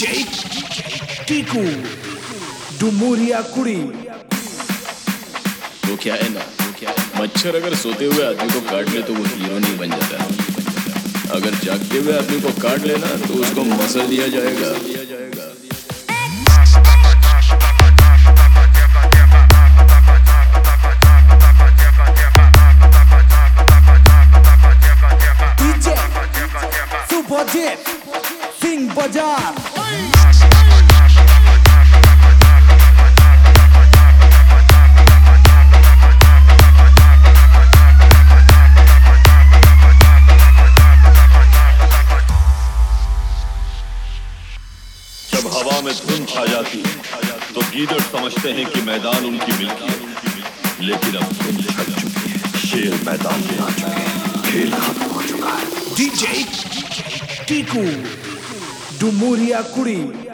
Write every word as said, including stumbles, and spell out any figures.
DJ टीकू डुमोरिया कुड़ी। वो क्या है ना, मच्छर अगर सोते हुए आदमी को काट ले तो वो हीरो नहीं बन जाता। अगर जागते हुए आदमी को काट लेना तो उसको मसल दिया जाएगा। डीजे सुपरजीत सिंह बाजार। जब हवा में धुंध छा जाती तो गीदड़ समझते हैं कि मैदान उनकी मिल्की है, लेकिन अब धुंध छट चुकी है, शेर मैदान में आ चुके हैं, खेल खत्म हो चुका है। डीजे टीकू डुमोरिया कुड़ी।